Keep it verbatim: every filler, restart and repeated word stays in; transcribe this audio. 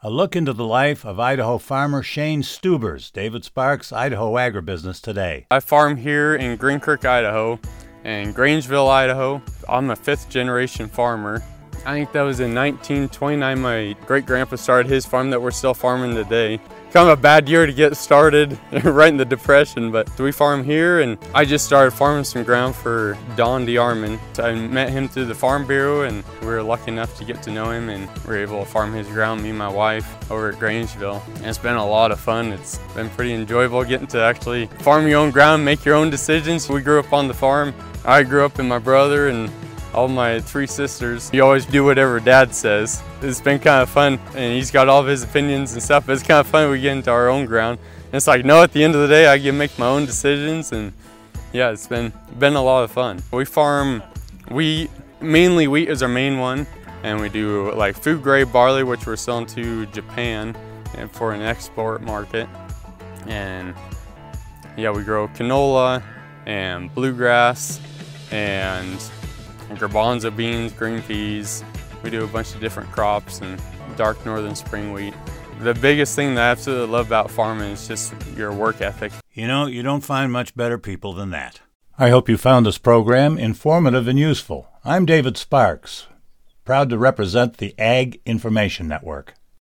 A look into the life of Idaho farmer Shane Stubers, David Sparks, Idaho Agribusiness Today. I farm here in Green Creek, Idaho, and Grangeville, Idaho. I'm a fifth generation farmer. I think that was in nineteen twenty-nine my great grandpa started his farm that we're still farming today. Kind of a bad year to get started, right in the depression, but we farm here, and I just started farming some ground for Don DeArmond. So I met him through the Farm Bureau, and we were lucky enough to get to know him, and we were able to farm his ground, me and my wife, over at Grangeville. And it's been a lot of fun. It's been pretty enjoyable getting to actually farm your own ground, make your own decisions. We grew up on the farm. I grew up with my brother and all my three sisters. You always do whatever Dad says. It's been kind of fun, and he's got all of his opinions and stuff, but it's kind of fun when we get into our own ground. And it's like, no, at the end of the day, I get to make my own decisions, and yeah, it's been been a lot of fun. We farm wheat, mainly wheat is our main one, and we do like food grade barley, which we're selling to Japan and for an export market. And yeah, we grow canola and bluegrass and garbanzo beans, green peas. We do a bunch of different crops and dark northern spring wheat. The biggest thing that I absolutely love about farming is just your work ethic. You know, you don't find much better people than that. I hope you found this program informative and useful. I'm David Sparks, proud to represent the Ag Information Network.